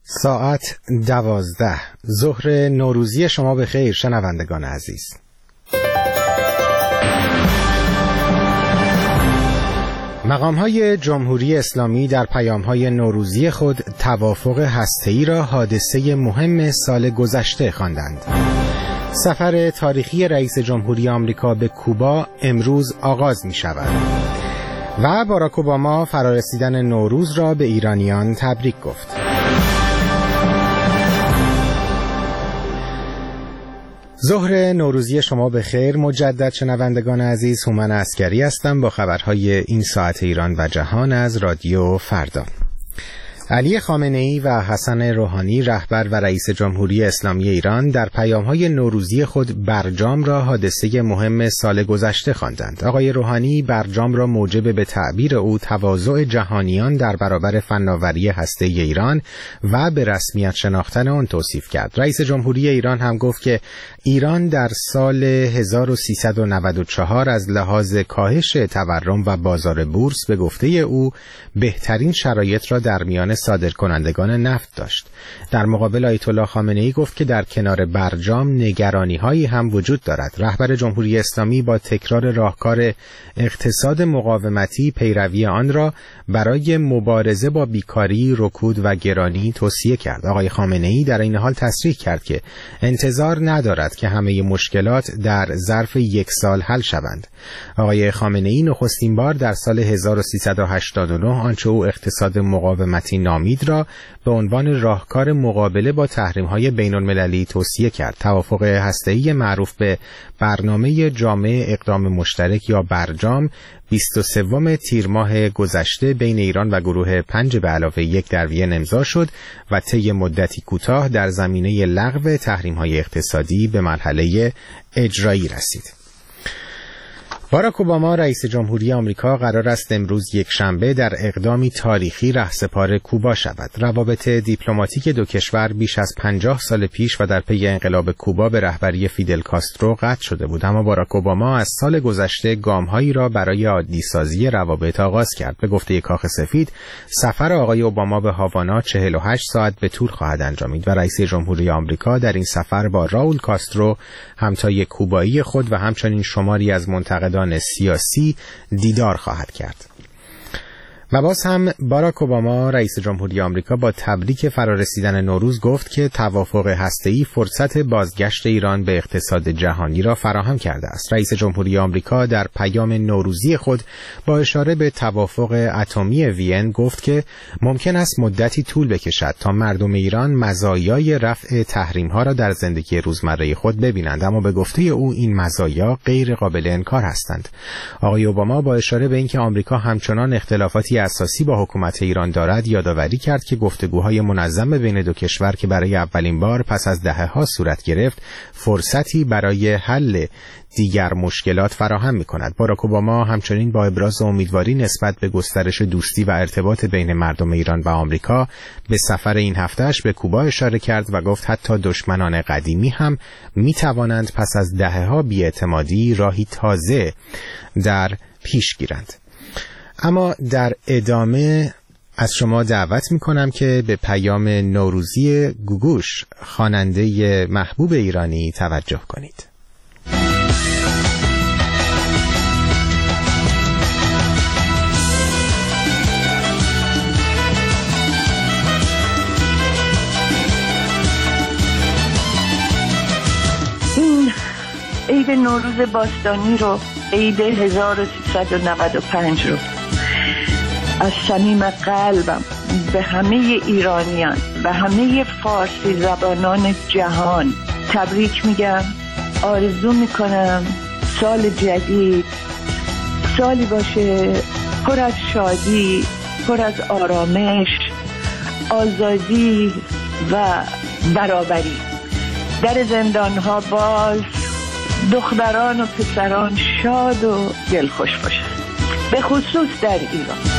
ساعت 12 ظهر نوروزی شما به خیر شنوندگان عزیز. مقام‌های جمهوری اسلامی در پیام‌های نوروزی خود توافق هسته‌ای را حادثه مهم سال گذشته خواندند. سفر تاریخی رئیس جمهوری آمریکا به کوبا امروز آغاز می‌شود و باراک اوباما فرارسیدن نوروز را به ایرانیان تبریک گفت. ظهر نوروزی شما به خیر مجدد شنوندگان عزیز. هومن عسکری هستم با خبرهای این ساعت ایران و جهان از رادیو فردا. علی خامنه‌ای و حسن روحانی رهبر و رئیس جمهوری اسلامی ایران در پیام‌های نوروزی خود برجام را حادثه مهم سال گذشته خواندند. آقای روحانی برجام را موجب به تعبیر او تواضع جهانیان در برابر فناوری هسته‌ای ایران و به رسمیت شناختن آن توصیف کرد. رئیس جمهوری ایران هم گفت که ایران در سال 1394 از لحاظ کاهش تورم و بازار بورس به گفته او بهترین شرایط را در میان صادرکنندگان نفت داشت. در مقابل آیت الله خامنه‌ای گفت که در کنار برجام نگرانی‌هایی هم وجود دارد. رهبر جمهوری اسلامی با تکرار راهکار اقتصاد مقاومتی پیروی آن را برای مبارزه با بیکاری، رکود و گرانی توصیه کرد. آقای خامنه‌ای در این حال تصریح کرد که انتظار ندارد که همه مشکلات در ظرف یک سال حل شوند. آقای خامنه‌ای نخستین بار در سال 1389 آنچه او اقتصاد مقاومتی نامید را به عنوان راهکار مقابله با تحریم‌های بین‌المللی توصیه کرد. توافق هسته‌ای معروف به برنامه جامع اقدام مشترک یا برجام 23 تیر ماه گذشته بین ایران و گروه 5+1 در وین امضا شد و طی مدتی کوتاه در زمینه لغو تحریم‌های اقتصادی به مرحله اجرایی رسید. باراک اوباما رئیس جمهوری آمریکا قرار است امروز یک شنبه در اقدامی تاریخی رهسپار کوبا شود. روابط دیپلماتیک دو کشور بیش از 50 سال پیش و در پی انقلاب کوبا به رهبری فیدل کاسترو قطع شده بود، اما باراک اوباما از سال گذشته گام‌هایی را برای عادی‌سازی روابط آغاز کرد. به گفته کاخ سفید، سفر آقای اوباما به هاوانا 48 ساعت به طول خواهد انجامید و رئیس جمهوری آمریکا در این سفر با راول کاسترو همتای کوبایی خود و همچنین شماری از منتقدان سیاسی دیدار خواهد کرد. و باز هم باراک اوباما رئیس جمهوری آمریکا با تبریک فرارسیدن نوروز گفت که توافق هسته‌ای فرصت بازگشت ایران به اقتصاد جهانی را فراهم کرده است. رئیس جمهوری آمریکا در پیام نوروزی خود با اشاره به توافق اتمی وین گفت که ممکن است مدتی طول بکشد تا مردم ایران مزایای رفع تحریم‌ها را در زندگی روزمره خود ببینند، اما به گفته او این مزایا غیر قابل انکار هستند. آقای اوباما با اشاره به اینکه آمریکا همچنان اختلافاتی اساسی با حکومت ایران دارد یادآوری کرد که گفتگوهای منظم بین دو کشور که برای اولین بار پس از دهه‌ها صورت گرفت فرصتی برای حل دیگر مشکلات فراهم می‌کند. باراک اوباما همچنین با ابراز امیدواری نسبت به گسترش دوستی و ارتباط بین مردم ایران و آمریکا به سفر این هفته‌اش به کوبا اشاره کرد و گفت حتی دشمنان قدیمی هم می‌توانند پس از دهه‌ها بی‌اعتمادی راهی تازه در پیش گیرند. اما در ادامه از شما دعوت میکنم که به پیام نوروزی گوگوش خواننده محبوب ایرانی توجه کنید. این عید نوروز باستانی رو، عید 1395 رو از صمیم قلبم به همه ایرانیان و همه فارسی زبانان جهان تبریک میگم. آرزو میکنم سال جدید سالی باشه پر از شادی، پر از آرامش، آزادی و برابری. در زندانها باز دختران و پسران شاد و دلخوش باشن، به خصوص در ایران.